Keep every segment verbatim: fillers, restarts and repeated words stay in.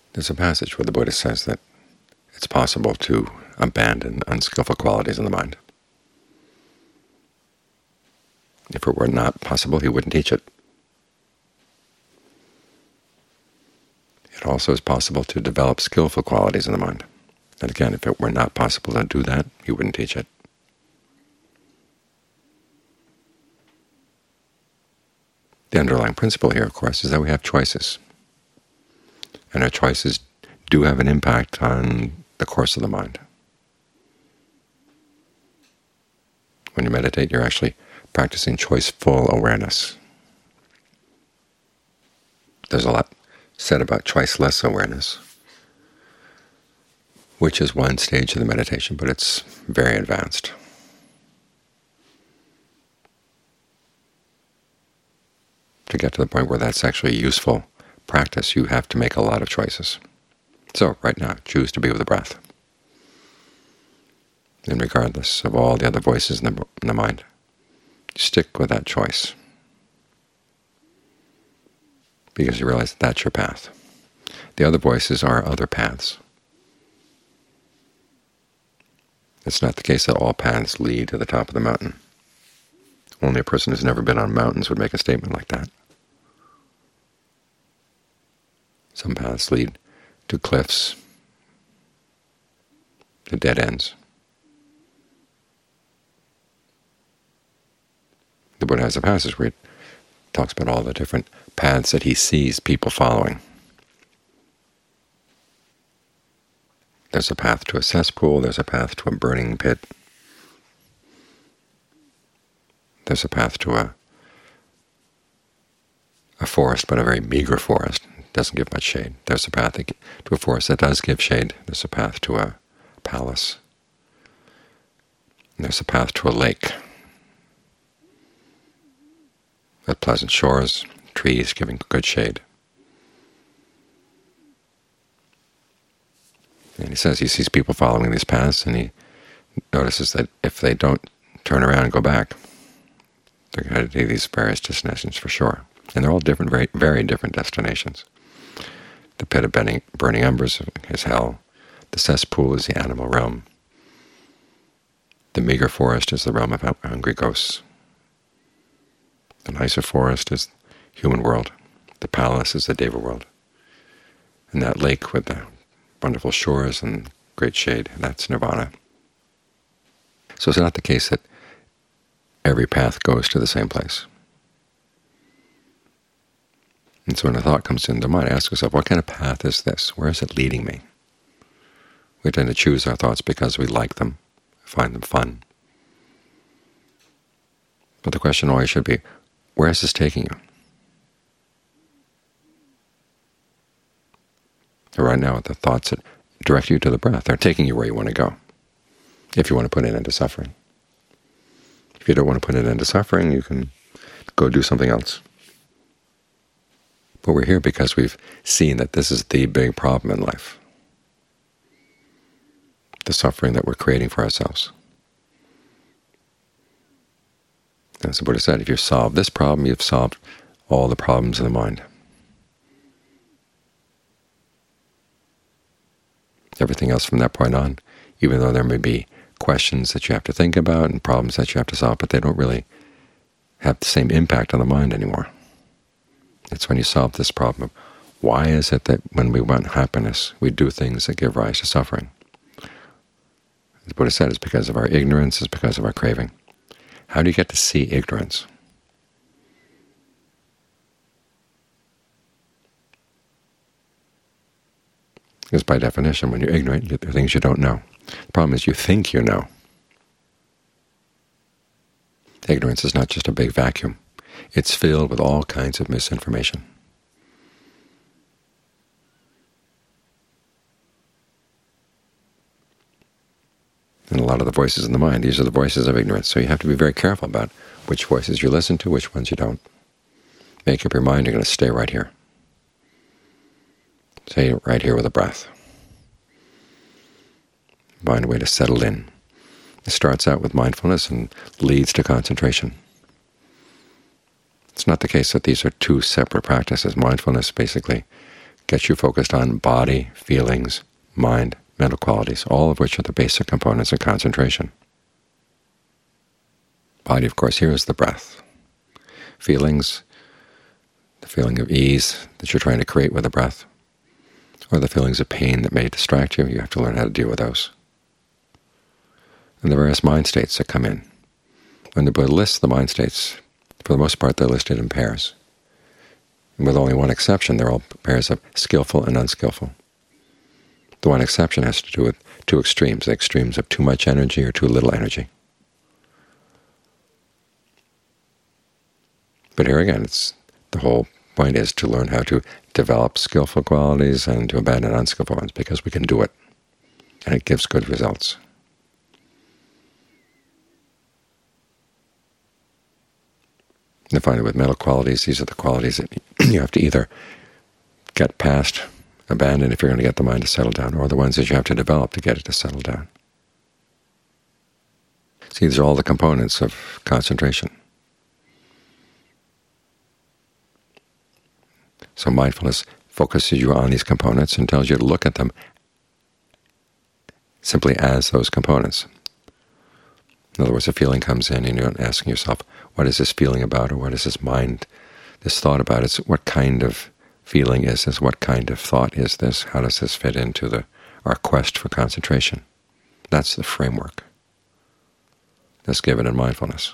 There's a passage where the Buddha says that it's possible to abandon unskillful qualities in the mind. If it were not possible, he wouldn't teach it. It also is possible to develop skillful qualities in the mind. And again, if it were not possible to do that, he wouldn't teach it. The underlying principle here, of course, is that we have choices. And our choices do have an impact on the course of the mind. When you meditate, you're actually practicing choiceful awareness. There's a lot said about choiceless awareness, which is one stage of the meditation, but it's very advanced. To get to the point where that's actually a useful practice, you have to make a lot of choices. So right now, choose to be with the breath. And regardless of all the other voices in the, in the mind, stick with that choice, because you realize that that's your path. The other voices are other paths. It's not the case that all paths lead to the top of the mountain. Only a person who's never been on mountains would make a statement like that. Some paths lead to cliffs, to dead ends. The Buddha has a passage where he talks about all the different paths that he sees people following. There's a path to a cesspool, there's a path to a burning pit, there's a path to a, a forest, but a very meager forest. It doesn't give much shade. There's a path to a forest that does give shade. There's a path to a palace. And there's a path to a lake with pleasant shores, trees giving good shade. And he says he sees people following these paths, and he notices that if they don't turn around and go back, they're going to these various destinations for sure. And they're all different, very, very different destinations. The pit of burning, burning embers is hell. The cesspool is the animal realm. The meager forest is the realm of hungry ghosts. The nicer forest is the human world. The palace is the Deva world. And that lake with the wonderful shores and great shade, that's nirvana. So it's not the case that every path goes to the same place. And so when a thought comes into mind, ask yourself, what kind of path is this? Where is it leading me? We tend to choose our thoughts because we like them, find them fun. But the question always should be, where is this taking you? So right now, the thoughts that direct you to the breath are taking you where you want to go, if you want to put it into suffering. If you don't want to put it into suffering, you can go do something else. But we're here because we've seen that this is the big problem in life, the suffering that we're creating for ourselves. As the Buddha said, if you solve this problem, you've solved all the problems in the mind. Everything else from that point on, even though there may be questions that you have to think about and problems that you have to solve, but they don't really have the same impact on the mind anymore. It's when you solve this problem of why is it that when we want happiness, we do things that give rise to suffering. The Buddha said it's because of our ignorance, it's because of our craving. How do you get to see ignorance? Because by definition, when you're ignorant, there are things you don't know. The problem is you think you know. Ignorance is not just a big vacuum. It's filled with all kinds of misinformation. And a lot of the voices in the mind, these are the voices of ignorance. So you have to be very careful about which voices you listen to, which ones you don't. Make up your mind you're going to stay right here. Stay right here with the breath. Find a way to settle in. It starts out with mindfulness and leads to concentration. It's not the case that these are two separate practices. Mindfulness basically gets you focused on body, feelings, mind, mental qualities, all of which are the basic components of concentration. Body, of course, here is the breath. Feelings, the feeling of ease that you're trying to create with the breath, or the feelings of pain that may distract you, you have to learn how to deal with those. And the various mind states that come in. When the Buddha lists the mind states, for the most part they're listed in pairs. And with only one exception, they're all pairs of skillful and unskillful. The one exception has to do with two extremes, the extremes of too much energy or too little energy. But here again, it's the whole point is to learn how to develop skillful qualities and to abandon unskillful ones, because we can do it, and it gives good results. And finally, with mental qualities, these are the qualities that you have to either get past, abandon if you're going to get the mind to settle down, or the ones that you have to develop to get it to settle down. See, these are all the components of concentration. So mindfulness focuses you on these components and tells you to look at them simply as those components. In other words, a feeling comes in and you're not asking yourself, what is this feeling about, or what is this mind, this thought about? It's what kind of feeling is this? What kind of thought is this? How does this fit into the our quest for concentration? That's the framework that's given in mindfulness.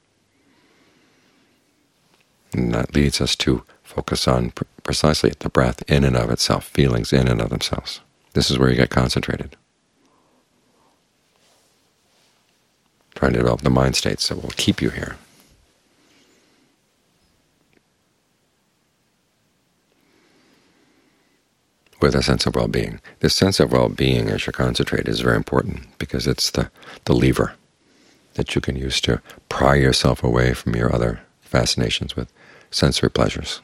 And that leads us to focus on pr precisely the breath in and of itself, feelings in and of themselves. This is where you get concentrated. Trying to develop the mind states that will keep you here. With a sense of well-being. This sense of well-being as you concentrate is very important, because it's the, the lever that you can use to pry yourself away from your other fascinations with sensory pleasures.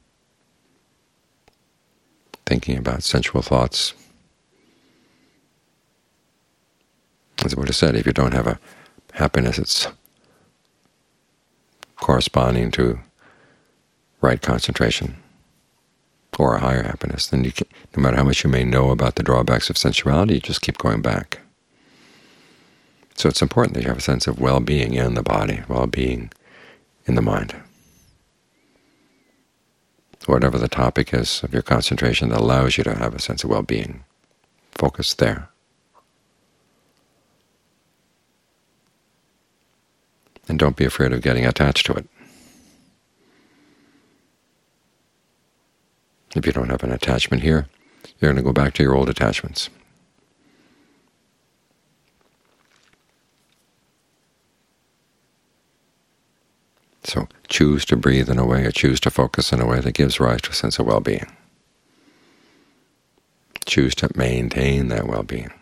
Thinking about sensual thoughts. As the Buddha said, if you don't have a happiness that's corresponding to right concentration, or a higher happiness, then you can, no matter how much you may know about the drawbacks of sensuality, you just keep going back. So it's important that you have a sense of well-being in the body, well-being in the mind. Whatever the topic is of your concentration that allows you to have a sense of well-being, focus there. And don't be afraid of getting attached to it. If you don't have an attachment here, you're going to go back to your old attachments. So choose to breathe in a way, or choose to focus in a way that gives rise to a sense of well-being. Choose to maintain that well-being.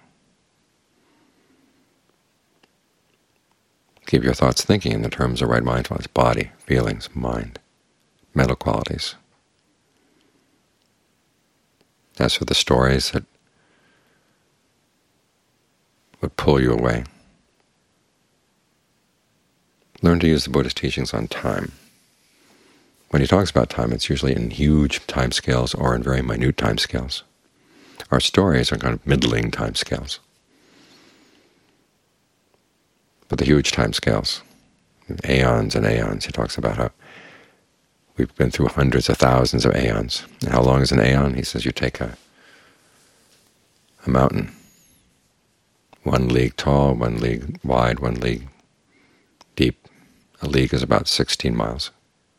Keep your thoughts thinking in the terms of right mindfulness, body, feelings, mind, mental qualities. As for the stories that would pull you away, learn to use the Buddha's teachings on time. When he talks about time, it's usually in huge time scales or in very minute time scales. Our stories are kind of middling time scales. But the huge time scales, aeons and aeons, he talks about how we've been through hundreds of thousands of aeons. And how long is an aeon? He says you take a, a mountain, one league tall, one league wide, one league deep. A league is about sixteen miles,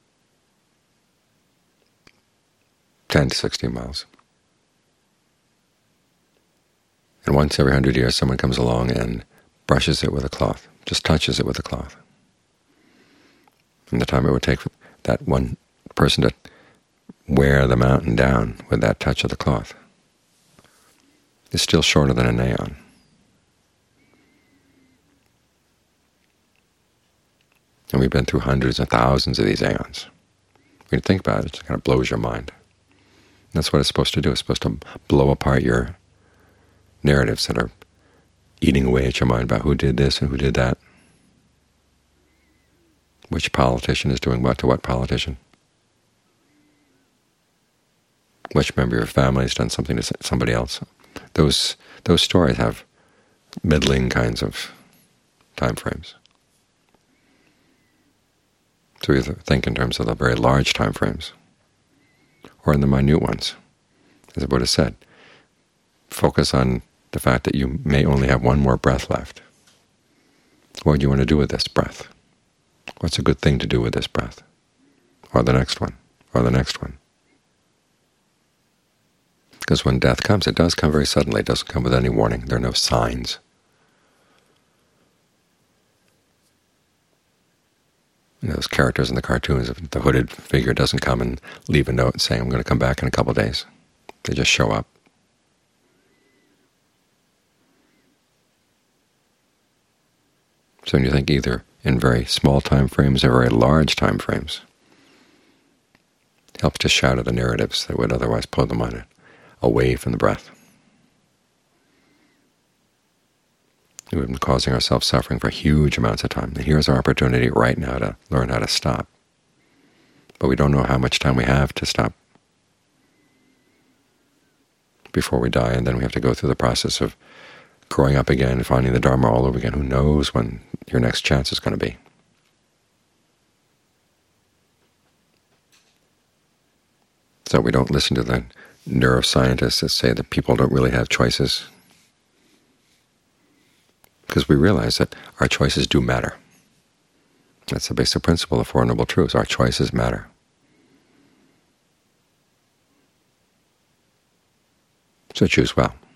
ten to sixteen miles. And once every hundred years someone comes along and brushes it with a cloth, just touches it with a cloth. And the time it would take for that one person to wear the mountain down with that touch of the cloth is still shorter than an aeon. And we've been through hundreds and thousands of these aeons. When you think about it, it kind of blows your mind. And that's what it's supposed to do. It's supposed to blow apart your narratives that are eating away at your mind about who did this and who did that, which politician is doing what to what politician. which member of your family has done something to somebody else. Those those stories have middling kinds of time frames. So either think in terms of the very large time frames or in the minute ones. As the Buddha said, focus on the fact that you may only have one more breath left. What do you want to do with this breath? What's a good thing to do with this breath? Or the next one, or the next one. Because when death comes, it does come very suddenly. It doesn't come with any warning. There are no signs. You know, those characters in the cartoons, if the hooded figure doesn't come and leave a note saying, I'm going to come back in a couple of days. They just show up. So when you think either in very small time frames or very large time frames, it helps to shadow the narratives that would otherwise pull them on it, away from the breath. We've been causing ourselves suffering for huge amounts of time. And here's our opportunity right now to learn how to stop. But we don't know how much time we have to stop before we die, and then we have to go through the process of growing up again and finding the Dharma all over again. Who knows when your next chance is going to be? So we don't listen to the neuroscientists that say that people don't really have choices, because we realize that our choices do matter. That's the basic principle of Four Noble Truths. Our choices matter. So choose well.